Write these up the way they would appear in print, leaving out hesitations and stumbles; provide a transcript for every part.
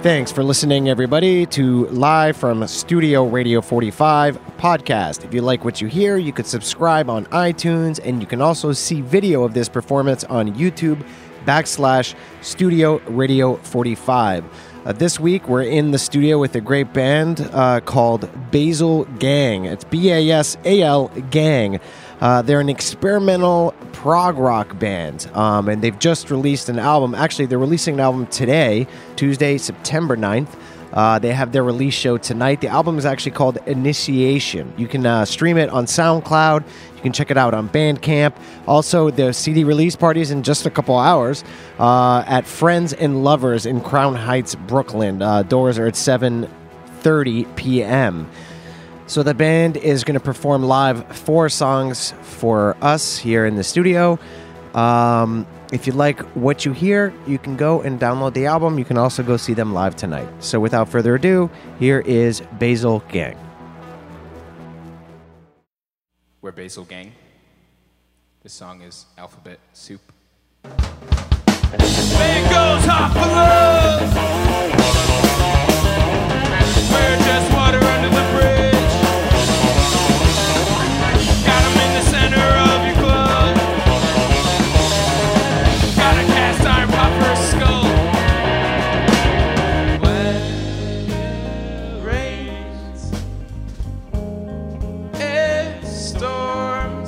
Thanks for listening, everybody, to Live from Studio Radio 45 podcast. If you like what you hear, you could subscribe on iTunes, and you can also see video of this performance on YouTube/Studio Radio 45. This week, we're in the studio with a great band called Basal Gang. It's B-A-S-A-L Gang. They're an experimental prog rock band, and they've just released an album. Actually, they're releasing an album today, Tuesday, September 9th. They have their release show tonight. The album is actually called Initiation. You can stream it on SoundCloud. You can check it out on Bandcamp. Also, the CD release party is in just a couple hours at Friends and Lovers in Crown Heights, Brooklyn. Doors are at 7:30 p.m. So the band is going to perform live 4 songs for us here in the studio. If you like what you hear, you can go and download the album. You can also go see them live tonight. So without further ado, here is Basal Gang. We're Basal Gang. This song is Alphabet Soup. Man goes hot for love. We're just water under the bridge. Got 'em in the center of your club. Got a cast iron pot for a skull. When it rains, it storms.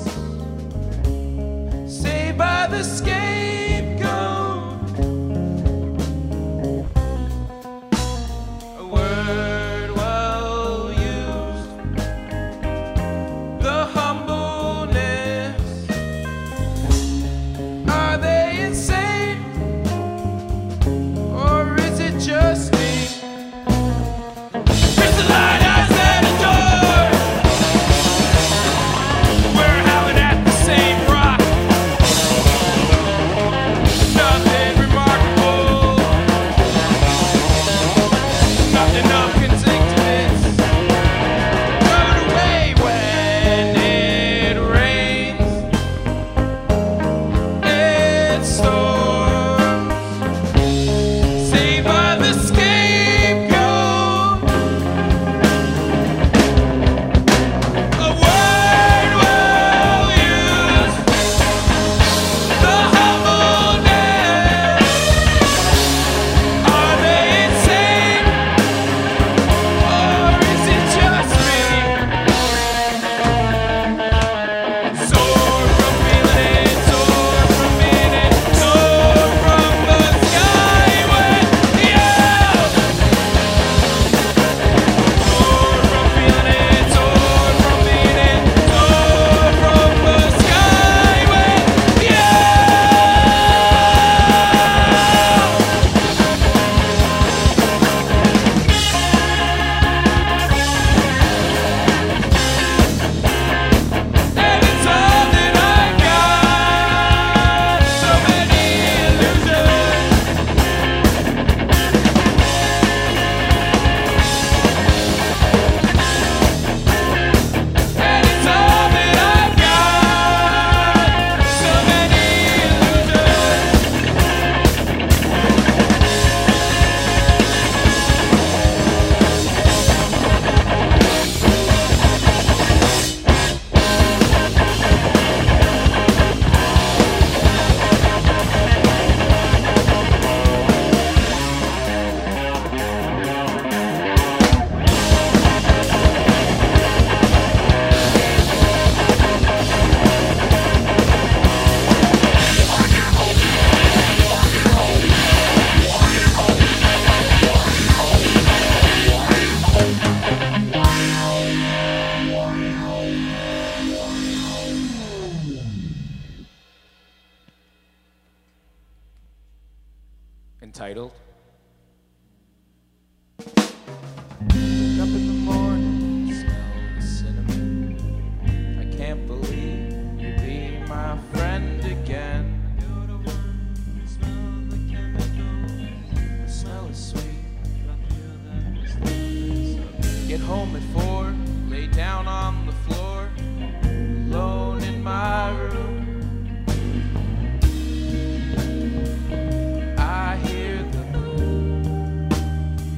Saved by the scapegoat. A word well used. The humbleness. Are they insane? Or is it just me? Crystalline eyes at a door. We're howling at the same rock. Nothing remarkable. Nothing of consequence. Throw it away when it rains. It storms. Saved by the scapegoat. A word well used. The humbleness. Are they insane? Or is it just me? Soar from feeling it, soar from being it, soar from the sky when yeah. Soar from feeling it, soar from being it, soar from the sky when yeah. And it's all that I got. So many illusions. And it's all that I got. So many Entitled Wake up in the morning, smell the cinnamon. I can't believe you'll be my friend again. The smell is sweet. Get home at 4, lay down on the floor, alone in my room. I hear the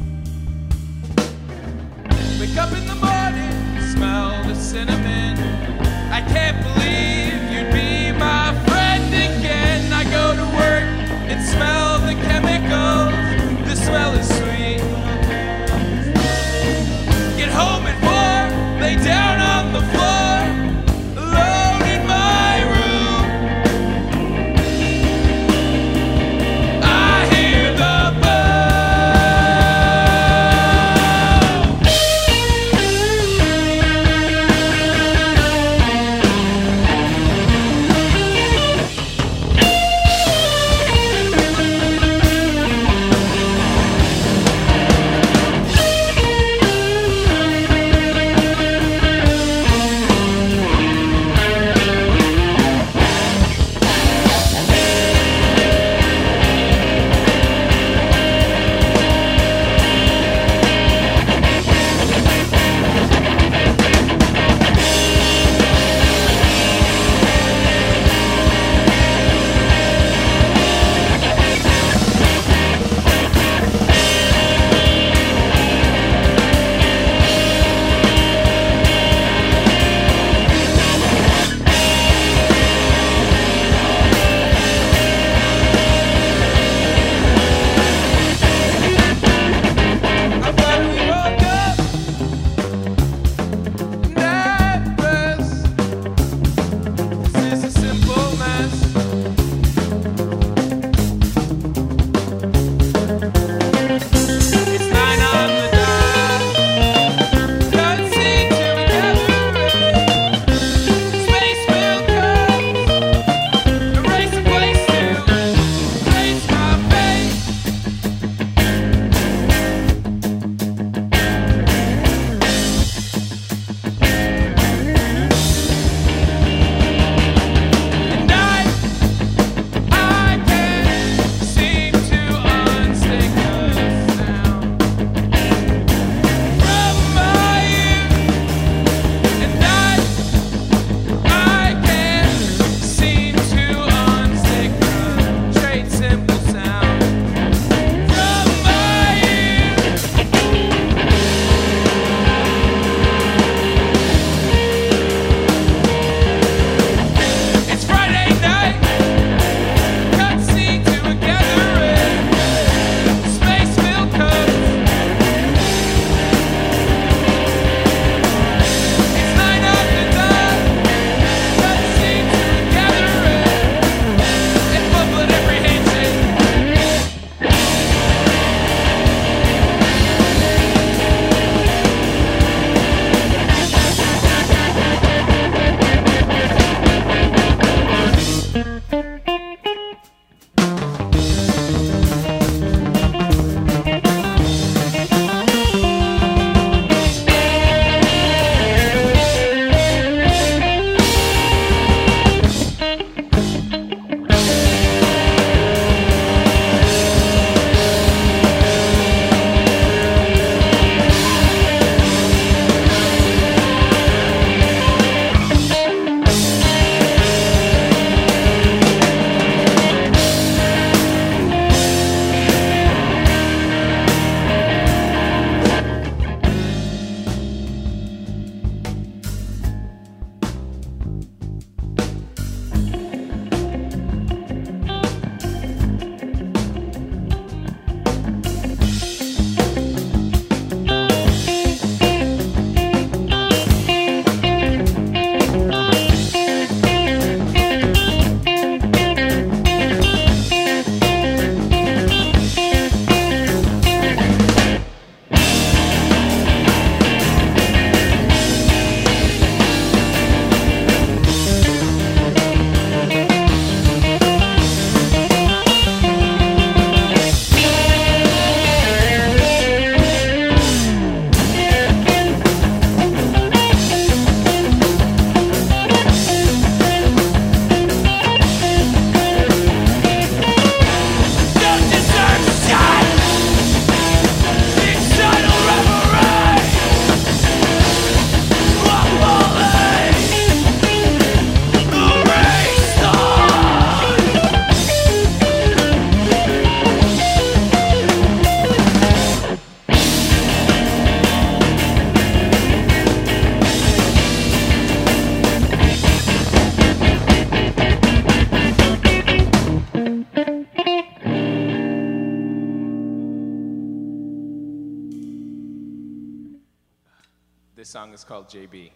song is called JB.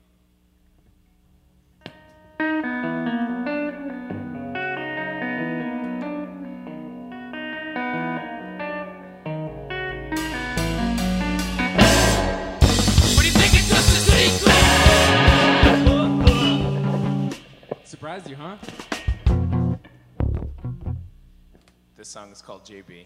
Surprised you, huh? This song is called JB.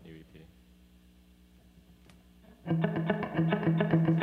you repeating.